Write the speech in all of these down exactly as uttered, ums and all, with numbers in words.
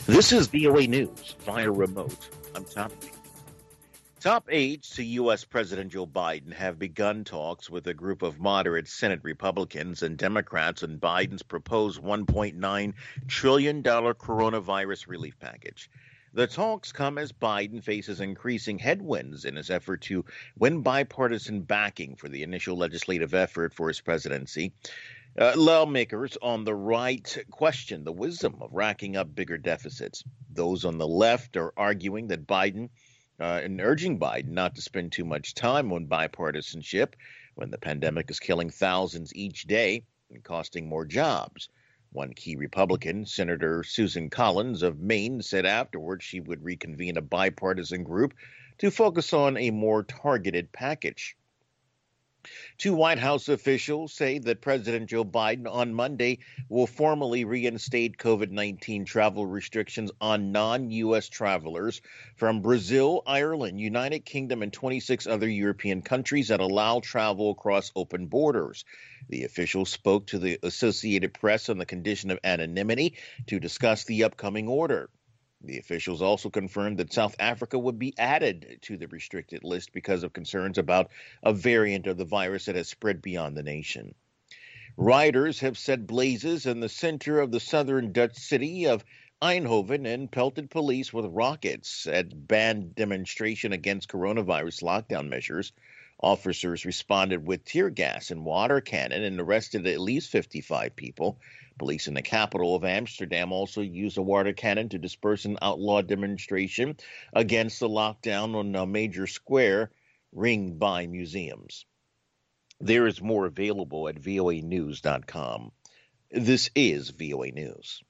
This is V O A News via remote. I'm Tommy. Top aides to U S. President Joe Biden have begun talks with a group of moderate Senate Republicans and Democrats on Biden's proposed one point nine trillion dollars coronavirus relief package. The talks come as Biden faces increasing headwinds in his effort to win bipartisan backing for the initial legislative effort for his presidency. Uh, lawmakers on the right question the wisdom of racking up bigger deficits. Those on the left are arguing that Biden uh, and urging Biden not to spend too much time on bipartisanship when the pandemic is killing thousands each day and costing more jobs. One key Republican, Senator Susan Collins of Maine, said afterwards she would reconvene a bipartisan group to focus on a more targeted package. Two White House officials say that President Joe Biden on Monday will formally reinstate COVID nineteen travel restrictions on non-U S travelers from Brazil, Ireland, United Kingdom, and twenty-six other European countries that allow travel across open borders. The officials spoke to the Associated Press on the condition of anonymity to discuss the upcoming order. The officials also confirmed that South Africa would be added to the restricted list because of concerns about a variant of the virus that has spread beyond the nation. Rioters have set blazes in the center of the southern Dutch city of Eindhoven and pelted police with rockets at banned demonstration against coronavirus lockdown measures. Officers responded with tear gas and water cannon and arrested at least fifty-five people. Police in the capital of Amsterdam also used a water cannon to disperse an outlaw demonstration against the lockdown on a major square ringed by museums. There is more available at V O A news dot com. This is V O A News.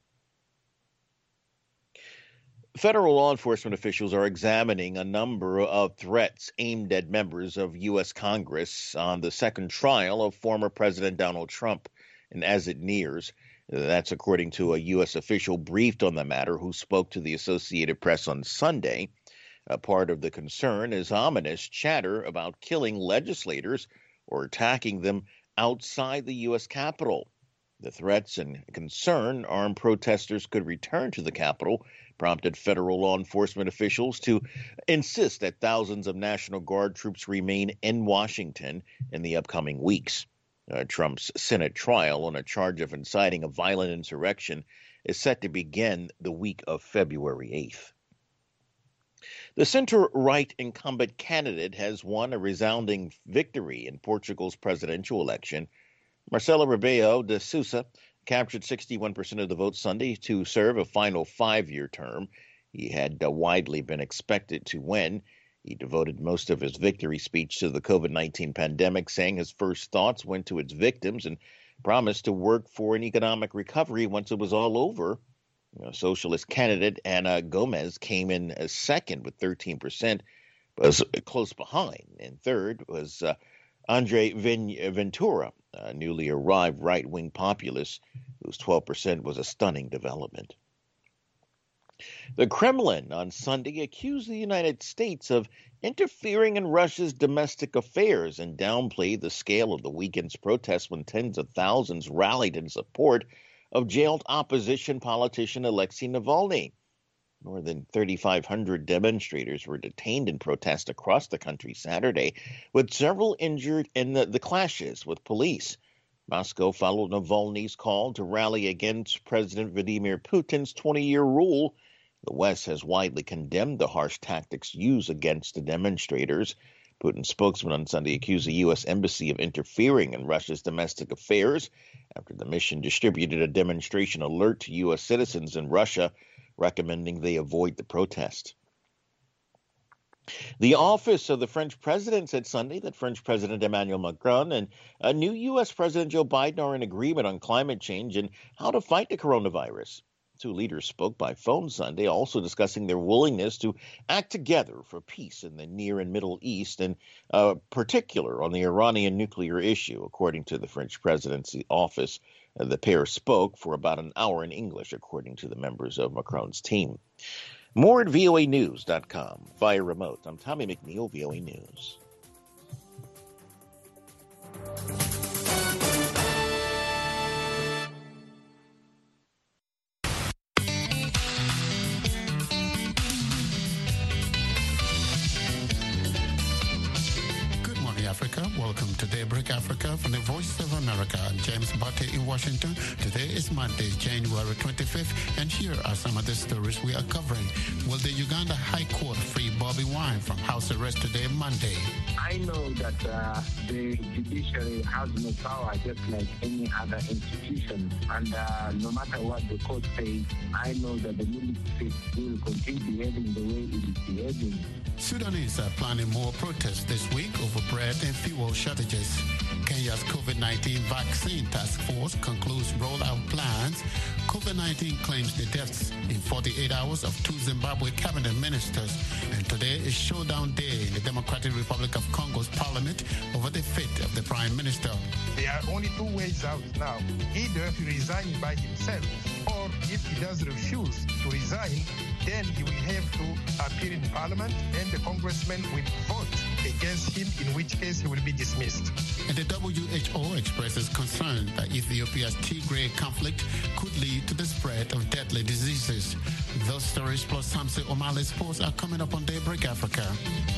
Federal law enforcement officials are examining a number of threats aimed at members of U S. Congress on the second trial of former President Donald Trump. And as it nears, that's according to a U S official briefed on the matter who spoke to the Associated Press on Sunday. A part of the concern is ominous chatter about killing legislators or attacking them outside the U S. Capitol. The threats and concern armed protesters could return to the Capitol prompted federal law enforcement officials to insist that thousands of National Guard troops remain in Washington in the upcoming weeks. Uh, Trump's Senate trial on a charge of inciting a violent insurrection is set to begin the week of February eighth. The center-right incumbent candidate has won a resounding victory in Portugal's presidential election. Marcelo Rebelo de Sousa captured sixty-one percent of the vote Sunday to serve a final five-year term. He had uh, widely been expected to win. He devoted most of his victory speech to the COVID nineteen pandemic, saying his first thoughts went to its victims and promised to work for an economic recovery once it was all over. You know, socialist candidate Ana Gomez came in as second with thirteen percent, but was close behind. And third was uh, Andre Ventura, a newly arrived right-wing populist, whose twelve percent was a stunning development. The Kremlin on Sunday accused the United States of interfering in Russia's domestic affairs and downplayed the scale of the weekend's protests when tens of thousands rallied in support of jailed opposition politician Alexei Navalny. More than thirty-five hundred demonstrators were detained in protest across the country Saturday, with several injured in the, the clashes with police. Moscow followed Navalny's call to rally against President Vladimir Putin's twenty-year rule. The West has widely condemned the harsh tactics used against the demonstrators. Putin's spokesman on Sunday accused the U S embassy of interfering in Russia's domestic affairs after the mission distributed a demonstration alert to U S citizens in Russia, recommending they avoid the protest. The office of the French president said Sunday that French President Emmanuel Macron and a new U S. President Joe Biden are in agreement on climate change and how to fight the coronavirus. Two leaders spoke by phone Sunday, also discussing their willingness to act together for peace in the Near and Middle East, and uh, particular on the Iranian nuclear issue, according to the French presidency office. Uh, the pair spoke for about an hour in English, according to the members of Macron's team. More at V O A news dot com. Via remote, I'm Tommy McNeil, V O A News. welcome to Daybreak Africa from the Voice of America. I'm James Barty in Washington. Today is Monday, January twenty-fifth, and here are some of the stories we are covering. Will the Uganda High Court free Bobi Wine from house arrest today, Monday? I know that uh, the judiciary has no power, just like any other institution. And uh, no matter what the court says, I know that the military will continue behaving the way it is behaving. Sudanese are planning more protests this week over bread and fuel shortages. Kenya's COVID nineteen vaccine task force concludes rollout plans. COVID nineteen claims the deaths in forty-eight hours of two Zimbabwe cabinet ministers. And today is showdown day in the Democratic Republic of Congo's parliament over the fate of the prime minister. There are only two ways out now. Either he resigns by himself, or if he does refuse to resign, then he will have to appear in parliament and the congressmen will vote against him, in which case he will be dismissed. And the W H O expresses concern that Ethiopia's Tigray conflict could lead to the spread of deadly diseases. Those stories plus Samson Omale Sports are coming up on Daybreak Africa.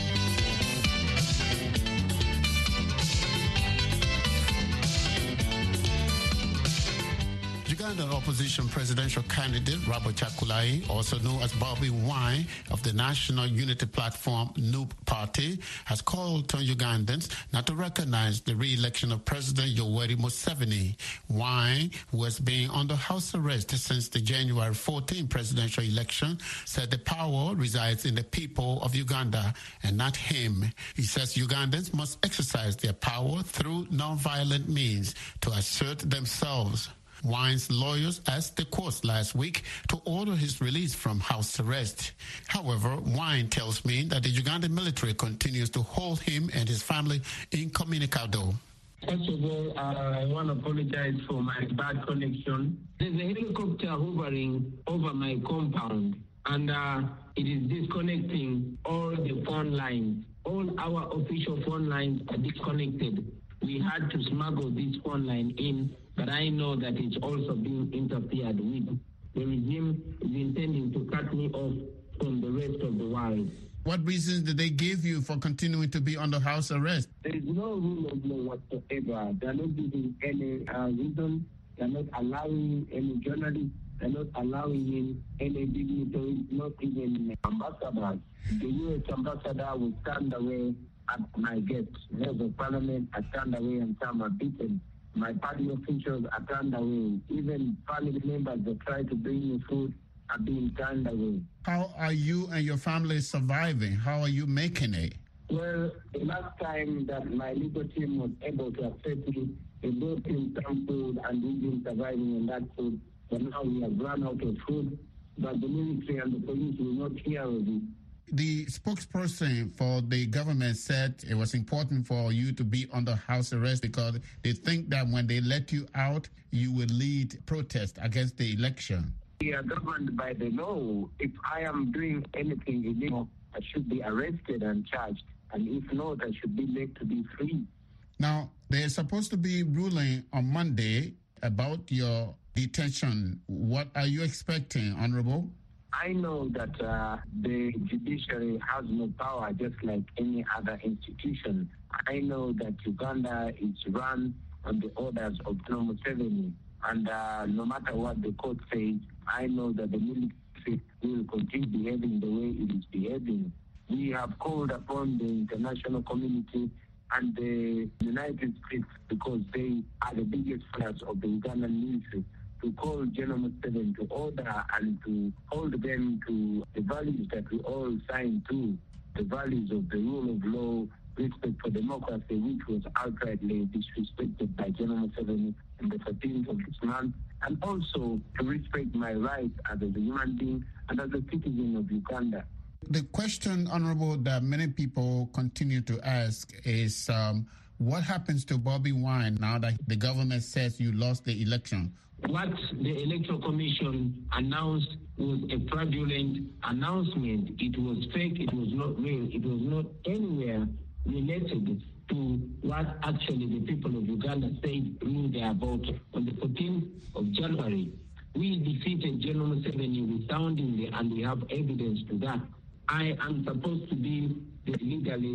Ugandan opposition presidential candidate Robert Chakulai, also known as Bobi Wine of the National Unity Platform N U P Party, has called on Ugandans not to recognize the re-election of President Yoweri Museveni. Wine, who has been under house arrest since the January fourteenth presidential election, said the power resides in the people of Uganda and not him. He says Ugandans must exercise their power through non-violent means to assert themselves. Wine's lawyers asked the court last week to order his release from house arrest. However, Wine tells me that the Ugandan military continues to hold him and his family incommunicado. First of all, uh, I want to apologize for my bad connection. There's a helicopter hovering over my compound, and uh, it is disconnecting all the phone lines. All our official phone lines are disconnected. We had to smuggle this phone line in, but I know that it's also being interfered with. The regime is intending to cut me off from the rest of the world. What reasons did they give you for continuing to be under house arrest? There is no rule of law whatsoever. They are not giving any uh, reason. They are not allowing any journalists. They are not allowing in any dignitaries, not even ambassadors. The U S ambassador will stand away at my gate. Members of parliament are turned away and some are beaten. My party officials are turned away. Even family members that try to bring me food are being turned away. How are you and your family surviving? How are you making it? Well, the last time that my legal team was able to access me, they brought in some food and we've been surviving on that food. But now we have run out of food. But the military and the police will not hear of it. The spokesperson for the government said it was important for you to be under house arrest because they think that when they let you out, you will lead protest against the election. We are governed by the law. If I am doing anything illegal, I should be arrested and charged. And if not, I should be made to be free. Now, they're supposed to be ruling on Monday about your detention. What are you expecting, Honorable? I know that uh, the judiciary has no power, just like any other institution. I know that Uganda is run on the orders of General Museveni. And uh, no matter what the court says, I know that the military will continue behaving the way it is behaving. We have called upon the international community and the United States, because they are the biggest players of the Ugandan military, to call General Museveni to order and to hold them to the values that we all signed to, the values of the rule of law, respect for democracy, which was outrightly disrespected by General Museveni on the thirteenth of this month, and also to respect my rights as a human being and as a citizen of Uganda. The question, Honorable, that many people continue to ask is um, what happens to Bobi Wine now that the government says you lost the election? What the Electoral Commission announced was a fraudulent announcement. It was fake. It was not real. It was not anywhere related to what actually the people of Uganda said through their vote on the fourteenth of January. We defeated General Museveni resoundingly, and we have evidence to that. I am supposed to be the legally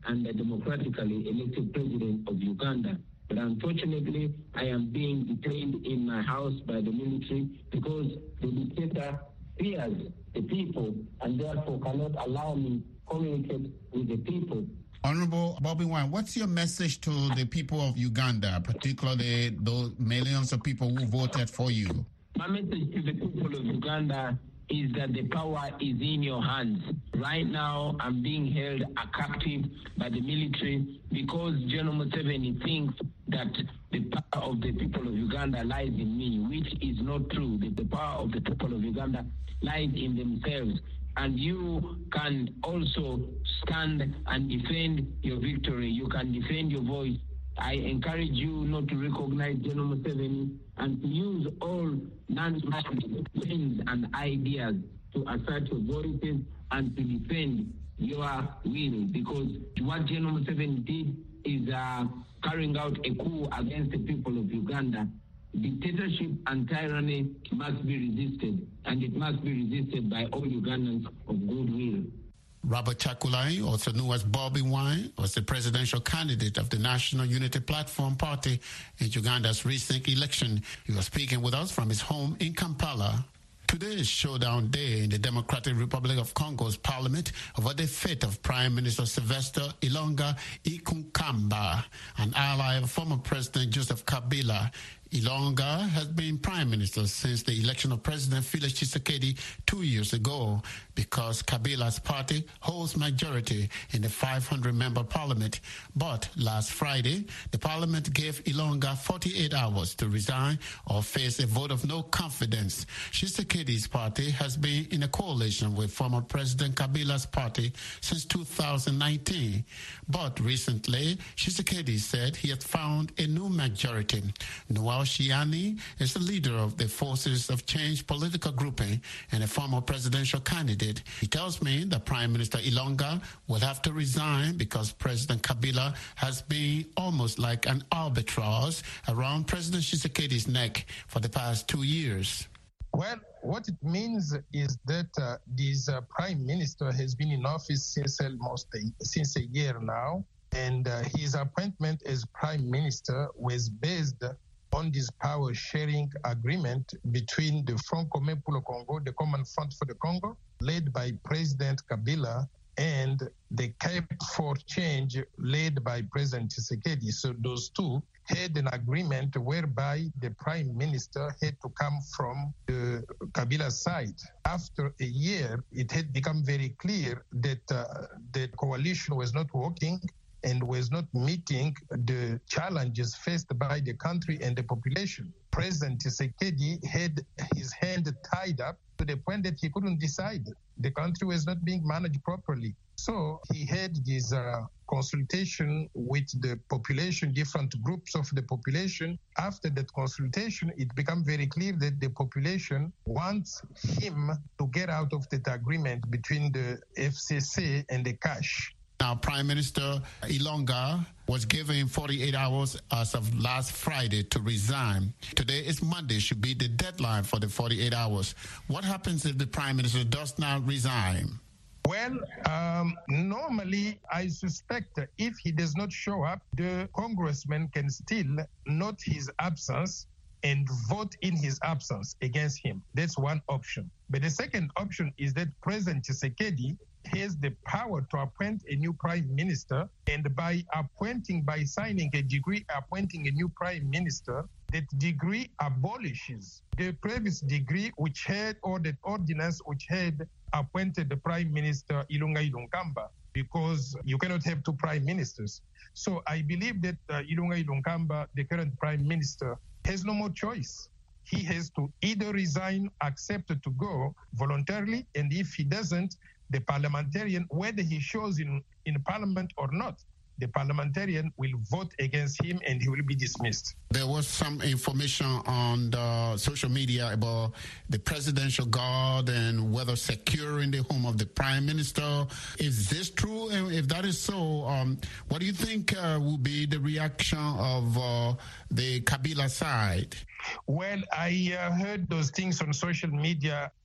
and the democratically elected president of Uganda. But unfortunately, I am being detained in my house by the military because the dictator fears the people and therefore cannot allow me to communicate with the people. Honorable Bobi Wine, what's your message to the people of Uganda, particularly those millions of people who voted for you? My message to the people of Uganda is that the power is in your hands. Right now, I'm being held a captive by the military because General Museveni thinks that the power of the people of Uganda lies in me, which is not true. That the power of the people of Uganda lies in themselves. And you can also stand and defend your victory. You can defend your voice. I encourage you not to recognize General Museveni and to use all non-national things and ideas to assert your voices and to defend your will. Because what General Museveni did is uh, carrying out a coup against the people of Uganda. Dictatorship and tyranny must be resisted, and it must be resisted by all Ugandans of goodwill. Robert Chakulai, also known as Bobi Wine, was the presidential candidate of the National Unity Platform Party in Uganda's recent election. He was speaking with us from his home in Kampala. Today is showdown day in the Democratic Republic of Congo's parliament over the fate of Prime Minister Sylvester Ilunga Ikunkamba, an ally of former President Joseph Kabila. Ilunga has been prime minister since the election of President Felix Tshisekedi two years ago because Kabila's party holds majority in the five hundred member parliament. But last Friday, the parliament gave Ilunga forty-eight hours to resign or face a vote of no confidence. Tshisekedi's party has been in a coalition with former President Kabila's party since two thousand nineteen. But recently, Tshisekedi said he had found a new majority. Noel Shiani is the leader of the Forces of Change political grouping and a former presidential candidate. He tells me that Prime Minister Ilunga will have to resign because President Kabila has been almost like an albatross around President Tshisekedi's neck for the past two years. Well, what it means is that uh, this uh, Prime Minister has been in office since almost a, since a year now, and uh, his appointment as Prime Minister was based on this power-sharing agreement between the Front Commun pour le Congo, the Common Front for the Congo, led by President Kabila, and the Cap for Change, led by President Tshisekedi. So those two had an agreement whereby the Prime Minister had to come from the Kabila side. After a year, it had become very clear that uh, the coalition was not working and was not meeting the challenges faced by the country and the population. President Tshisekedi had his hand tied up to the point that he couldn't decide. The country was not being managed properly. So he had this uh, consultation with the population, different groups of the population. After that consultation, it became very clear that the population wants him to get out of that agreement between the F C C and the cash. Now, Prime Minister Ilunga was given forty-eight hours as of last Friday to resign. Today is Monday, should be the deadline for the forty-eight hours. What happens if the Prime Minister does not resign? Well, um, normally I suspect if he does not show up, the congressman can still note his absence and vote in his absence against him. That's one option. But the second option is that President Tshisekedi has the power to appoint a new prime minister, and by appointing, by signing a decree appointing a new prime minister, that decree abolishes the previous decree which had, or the ordinance which had appointed the Prime Minister Ilunga Ilunkamba, because you cannot have two prime ministers. So I believe that uh, Ilunga Ilunkamba, the current prime minister, has no more choice. He has to either resign, accept to go voluntarily, and if he doesn't, the parliamentarian, whether he shows in, in parliament or not, the parliamentarian will vote against him and he will be dismissed. There was some information on the social media about the presidential guard and whether securing the home of the prime minister. Is this true? And if that is so, um, what do you think uh, will be the reaction of uh, the Kabila side? Well, I uh, heard those things on social media.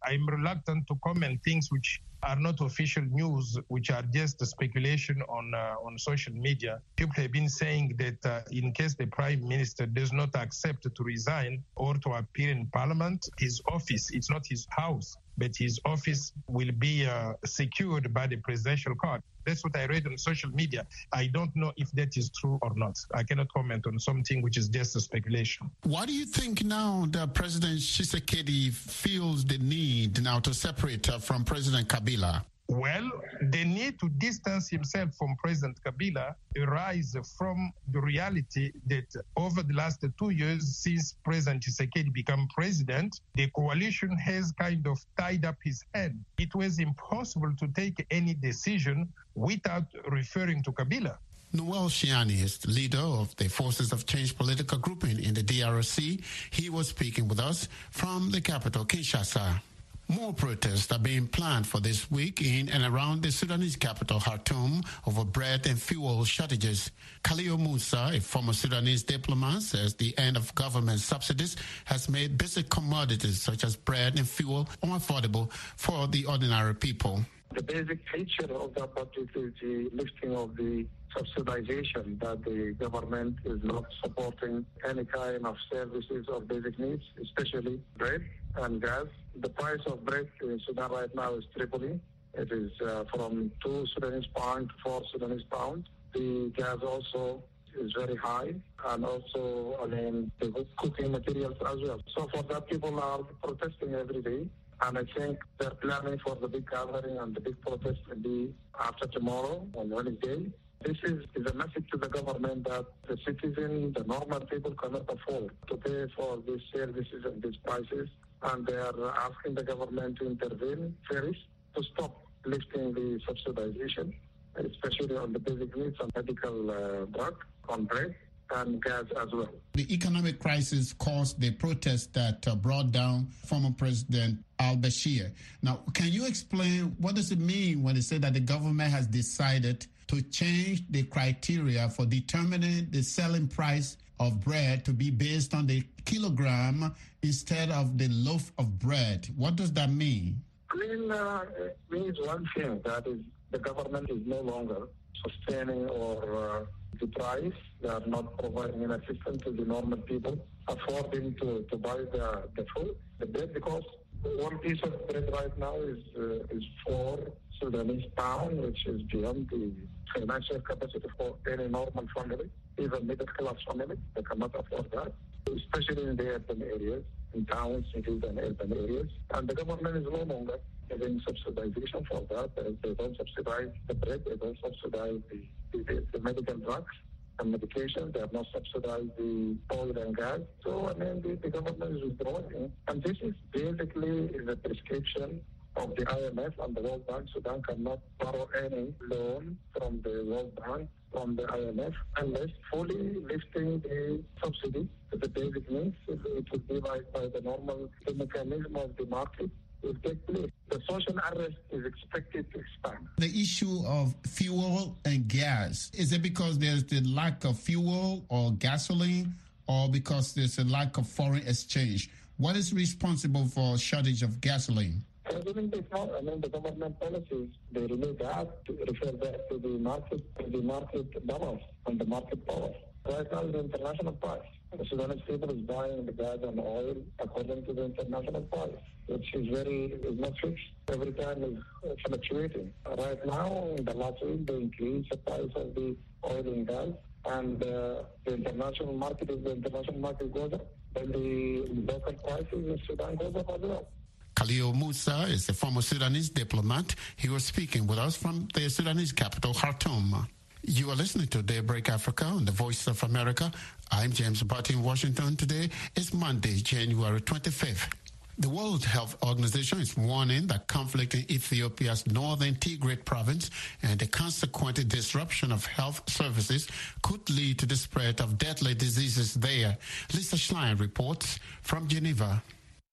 I'm reluctant to comment things which are not official news, which are just speculation on uh, on social media. People have been saying that uh, in case the Prime Minister does not accept to resign or to appear in Parliament, his office, it's not his house, but his office will be uh, secured by the presidential guard. That's what I read on social media. I don't know if that is true or not. I cannot comment on something which is just a speculation. Why do you think now that President Tshisekedi feels the need now to separate her from President Kabila? Well, the need to distance himself from President Kabila arises from the reality that over the last two years since President Tshisekedi became president, the coalition has kind of tied up his hand. It was impossible to take any decision without referring to Kabila. Noel Shiani is the leader of the Forces of Change political grouping in the D R C. He was speaking with us from the capital, Kinshasa. More protests are being planned for this week in and around the Sudanese capital, Khartoum, over bread and fuel shortages. Khalil Musa, a former Sudanese diplomat, says the end of government subsidies has made basic commodities such as bread and fuel unaffordable for the ordinary people. The basic feature of that budget is the lifting of the subsidization, that the government is not supporting any kind of services or basic needs, especially bread and gas. The price of bread in Sudan right now is tripling. It is uh, from two Sudanese pounds to four Sudanese pounds. The gas also is very high, and also, I mean, the cooking materials as well. So for that, people are protesting every day. And I think they're planning for the big gathering and the big protest will be after tomorrow on Wednesday. This is, is a message to the government that the citizens, the normal people cannot afford to pay for these services and these prices. And they are asking the government to intervene first to stop lifting the subsidization, especially on the basic needs and medical uh, drug, on bread and gas as well. The economic crisis caused the protest that uh, brought down former President al-Bashir. Now, can you explain what does it mean when they say that the government has decided to change the criteria for determining the selling price of bread to be based on the kilogram instead of the loaf of bread? What does that mean? I mean, uh, it means one thing, that is the government is no longer sustaining or uh, the price. They are not providing an assistance to the normal people affording to, to buy the, the food, the bread, because one piece of bread right now is uh, is four Sudanese pound, which is beyond the financial capacity for any normal family, even middle class family. They cannot afford that, especially in the urban areas, in towns, cities, and urban areas. And the government is no longer giving subsidization for that. They don't subsidize the bread, they don't subsidize the, the, the medical drugs and medication. They have not subsidized the oil and gas. So, I mean, the, the government is withdrawing. And this is basically is a prescription of the I M F and the World Bank. Sudan cannot borrow any loan from the World Bank, from the I M F, unless fully lifting the subsidy to the basic needs. It, it would be like by the normal the mechanism of the market will take place. The social unrest is expected to expand. The issue of fuel and gas, is it because there's the lack of fuel or gasoline, or because there's a lack of foreign exchange? What is responsible for shortage of gasoline? I mean, I mean, the government policies, they relate that to refer back to the market, to the market balance and the market power. Right now, the international price. The Sudanese people is buying the gas and oil according to the international price, which is very, is not fixed. Every time is fluctuating. Right now, in the last week, they increased the price of the oil and gas, and uh, the international market, if the international market goes up, then the local prices in Sudan goes up as well. Khalil Musa is a former Sudanese diplomat. He was speaking with us from the Sudanese capital, Khartoum. You are listening to Daybreak Africa on the Voice of America. I'm James Barty in Washington. Today is Monday, January twenty-fifth. The World Health Organization is warning that conflict in Ethiopia's northern Tigray province and the consequent disruption of health services could lead to the spread of deadly diseases there. Lisa Schlein reports from Geneva.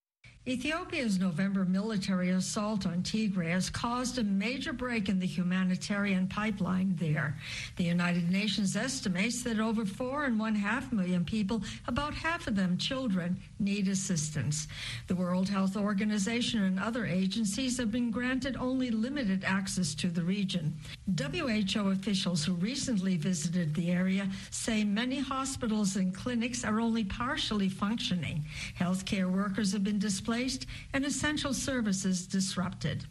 Ethiopia's November military assault on Tigray has caused a major break in the humanitarian pipeline there. The United Nations estimates that over four and one half million people, about half of them children, need assistance. The World Health Organization and other agencies have been granted only limited access to the region. W H O officials who recently visited the area say many hospitals and clinics are only partially functioning. Healthcare workers have been displaced and essential services disrupted.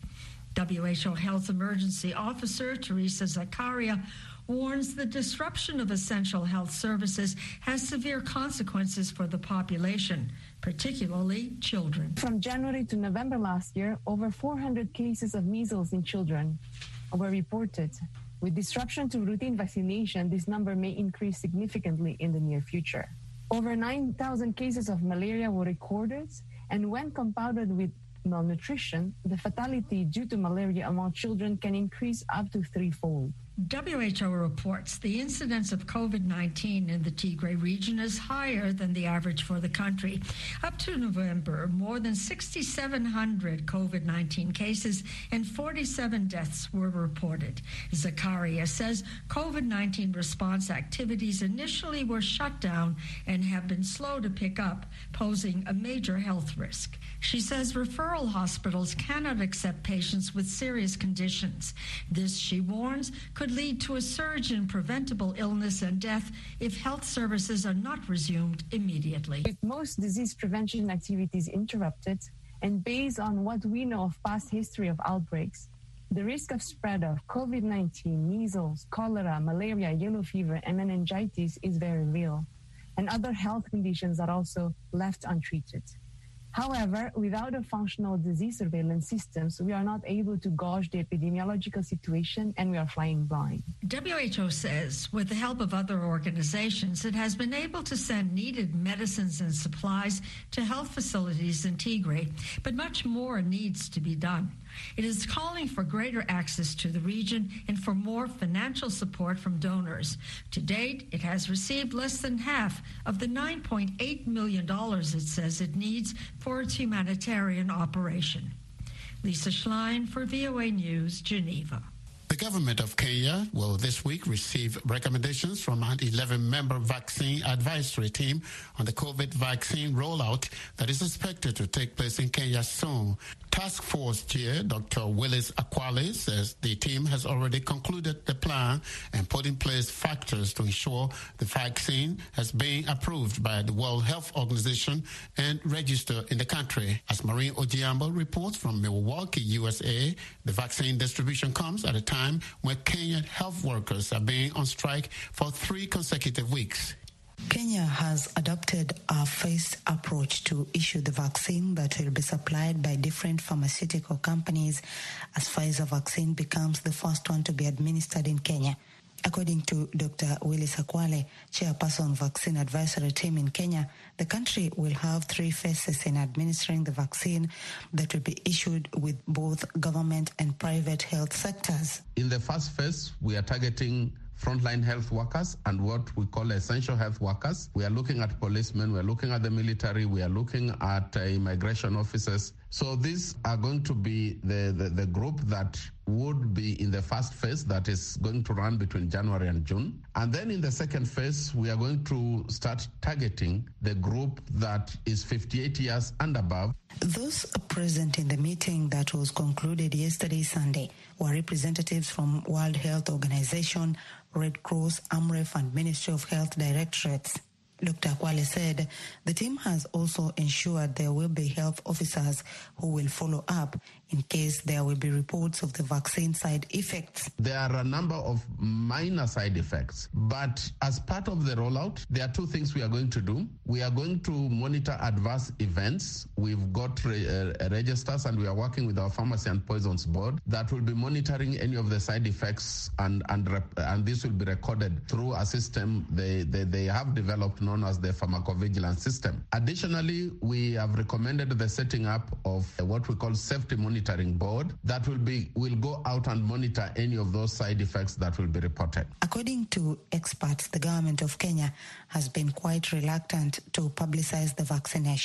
W H O Health Emergency Officer Teresa Zakaria warns the disruption of essential health services has severe consequences for the population, particularly children. From January to November last year, over four hundred cases of measles in children were reported. With disruption to routine vaccination, this number may increase significantly in the near future. Over nine thousand cases of malaria were recorded, and when compounded with malnutrition, the fatality due to malaria among children can increase up to threefold. W H O reports the incidence of COVID nineteen in the Tigray region is higher than the average for the country. Up to November, more than six thousand seven hundred COVID nineteen cases and forty-seven deaths were reported. Zakaria says COVID nineteen response activities initially were shut down and have been slow to pick up, posing a major health risk. She says referral hospitals cannot accept patients with serious conditions. This, she warns, could lead to a surge in preventable illness and death if health services are not resumed immediately. With most disease prevention activities interrupted, and based on what we know of past history of outbreaks, the risk of spread of COVID nineteen, measles, cholera, malaria, yellow fever, and meningitis is very real, and other health conditions are also left untreated. However, without a functional disease surveillance systems, we are not able to gauge the epidemiological situation, and we are flying blind. W H O says, with the help of other organizations, it has been able to send needed medicines and supplies to health facilities in Tigray, but much more needs to be done. It is calling for greater access to the region and for more financial support from donors. To date, it has received less than half of the nine point eight million dollars it says it needs for its humanitarian operation. Lisa Schlein for V O A News, Geneva. The government of Kenya will this week receive recommendations from an eleven-member vaccine advisory team on the COVID vaccine rollout that is expected to take place in Kenya soon. Task Force Chair Doctor Willis Akwale says the team has already concluded the plan and put in place factors to ensure the vaccine has been approved by the World Health Organization and registered in the country. As Maureen Ojiambo reports from Milwaukee, U S A, the vaccine distribution comes at a time when Kenyan health workers are being on strike for three consecutive weeks. Kenya has adopted a phased approach to issue the vaccine that will be supplied by different pharmaceutical companies as Pfizer vaccine becomes the first one to be administered in Kenya. According to Doctor Willis Akwale, chairperson vaccine advisory team in Kenya, the country will have three phases in administering the vaccine that will be issued with both government and private health sectors. In the first phase, we are targeting frontline health workers and what we call essential health workers. We are looking at policemen, we are looking at the military, we are looking at uh, immigration officers. So these are going to be the, the, the group that would be in the first phase that is going to run between January and June. And then in the second phase, we are going to start targeting the group that is fifty-eight years and above. Those present in the meeting that was concluded yesterday, Sunday, were representatives from World Health Organization, Red Cross, AMREF, and Ministry of Health directorates. Doctor Akwale said the team has also ensured there will be health officers who will follow up in case there will be reports of the vaccine side effects. There are a number of minor side effects, but as part of the rollout, there are two things we are going to do. We are going to monitor adverse events. We've got re- uh, registers and we are working with our Pharmacy and Poisons Board that will be monitoring any of the side effects, and and, rep- and this will be recorded through a system they, they, they have developed known as the pharmacovigilance system. Additionally, we have recommended the setting up of what we call safety monitoring board that will be will go out and monitor any of those side effects that will be reported. According to experts, the government of Kenya has been quite reluctant to publicize the vaccination.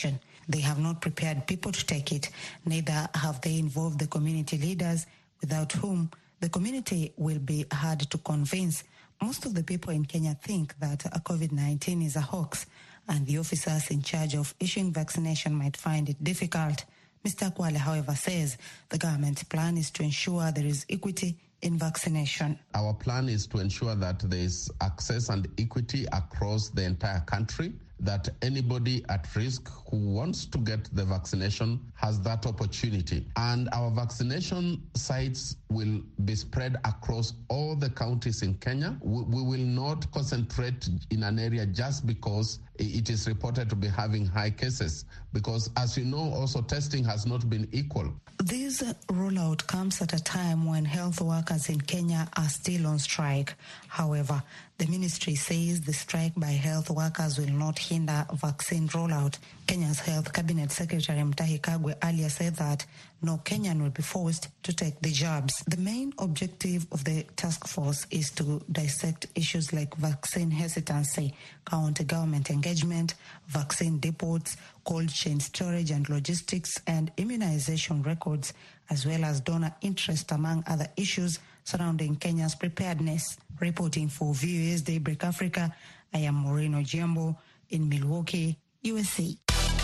They have not prepared people to take it. Neither have they involved the community leaders, without whom the community will be hard to convince. Most of the people in Kenya think that COVID nineteen is a hoax, and the officers in charge of issuing vaccination might find it difficult. Mister Kwale, however, says the government's plan is to ensure there is equity in vaccination. Our plan is to ensure that there is access and equity across the entire country, that anybody at risk who wants to get the vaccination has that opportunity. And our vaccination sites will be spread across all the counties in Kenya. We, we will not concentrate in an area just because it is reported to be having high cases, because as you know, also testing has not been equal. This rollout comes at a time when health workers in Kenya are still on strike. However, the ministry says the strike by health workers will not hinder vaccine rollout. Kenya's Health Cabinet Secretary Mutahi Kagwe earlier said that no Kenyan will be forced to take the jabs. The main objective of the task force is to dissect issues like vaccine hesitancy, county government engagement, vaccine depots, cold chain storage and logistics, and immunization records, as well as donor interest, among other issues surrounding Kenya's preparedness. Reporting for V O A's Daybreak Africa, I am Maureen Ojiambo in Milwaukee, U S A.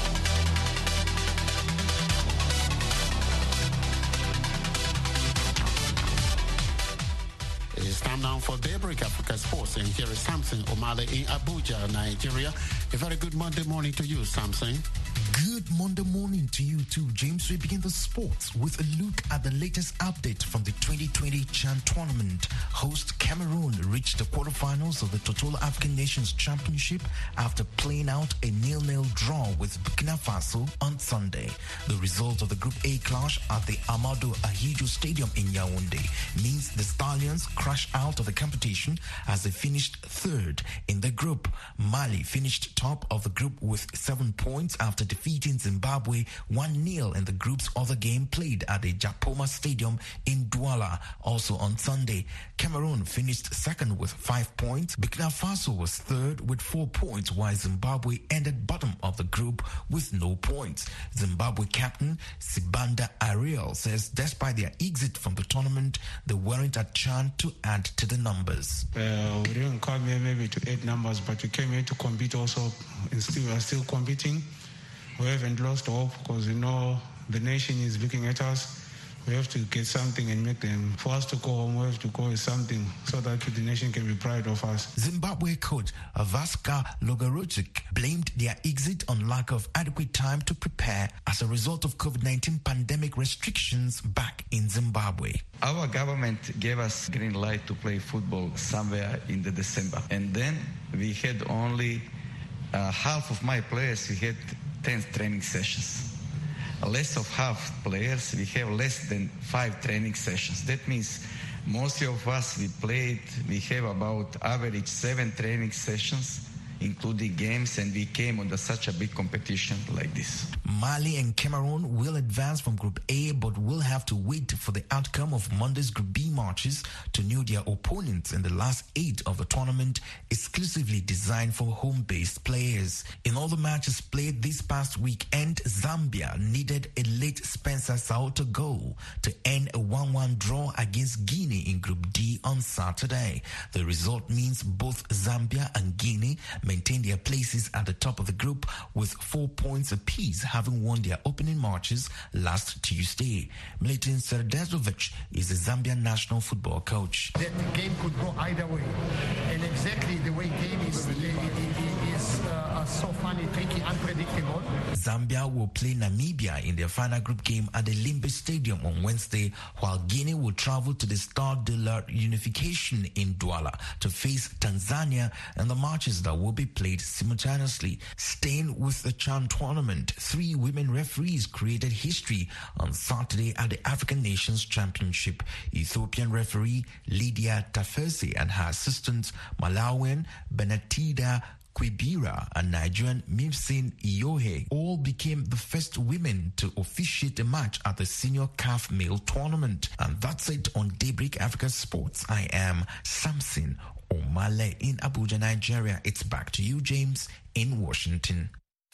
It's time now for Daybreak Africa Sports, and here is Samson Omale in Abuja, Nigeria. A very good Monday morning to you, Samson. Good Monday morning to you too, James. We begin the sports with a look at the latest update from the twenty twenty CHAN tournament. Host Cameroon reached the quarterfinals of the Total African Nations Championship after playing out a nil-nil draw with Burkina Faso on Sunday. The result of the Group A clash at the Amadou Ahidjo Stadium in Yaoundé means the Stallions crashed out of the competition as they finished third in the group. Mali finished top of the group with seven points after defeating Zimbabwe one nil in the group's other game played at the Japoma Stadium in Douala, also on Sunday. Cameroon finished second with five points. Burkina Faso was third with four points, while Zimbabwe ended bottom of the group with no points. Zimbabwe captain Sibanda Ariel says despite their exit from the tournament, they weren't at CHAN to add to the numbers. Uh, we didn't come here maybe to add numbers, but we came here to compete also, and still we are still competing. We haven't lost hope because, you know, the nation is looking at us. We have to get something and make them. For us to go home, we have to go with something so that the nation can be proud of us. Zimbabwe coach Vaska Logarojic blamed their exit on lack of adequate time to prepare as a result of COVID nineteen pandemic restrictions back in Zimbabwe. Our government gave us green light to play football somewhere in the December. And then we had only uh, half of my players, we had ten training sessions. Less of half players, we have less than five training sessions. That means most of us, we played, we have about average seven training sessions, including games, and we came under such a big competition like this. Mali and Cameroon will advance from Group A, but will have to wait for the outcome of Monday's Group B matches to know their opponents in the last eight of the tournament, exclusively designed for home-based players. In all the matches played this past weekend, Zambia needed a late Spencer Sauter goal to end a one one draw against Guinea in Group D on Saturday. The result means both Zambia and Guinea maintain their places at the top of the group with four points apiece, having won their opening matches last Tuesday. Milutin Sredojevic is the Zambian national football coach. That the game could go either way, and exactly the way game is, it, it is uh, so funny, tricky, unpredictable. Zambia will play Namibia in their final group game at the Limbe Stadium on Wednesday, while Guinea will travel to the Stade de la Unification in Douala to face Tanzania in the matches that will be played simultaneously. Staying with the CHAN tournament, three women referees created history on Saturday at the African Nations Championship. Ethiopian referee Lydia Tafese and her assistant Malawian Benatida Kwibira and Nigerian Mimsin Iyohe all became the first women to officiate a match at the Senior C A F Male Tournament. And that's it on Daybreak Africa Sports. I am Samson Omale in Abuja, Nigeria. It's back to you, James, in Washington.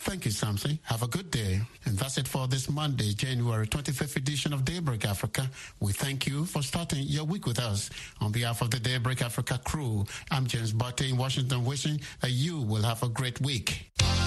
Thank you, Samson. Have a good day. And that's it for this Monday, January twenty-fifth edition of Daybreak Africa. We thank you for starting your week with us. On behalf of the Daybreak Africa crew, I'm James Barty in Washington, wishing that you will have a great week.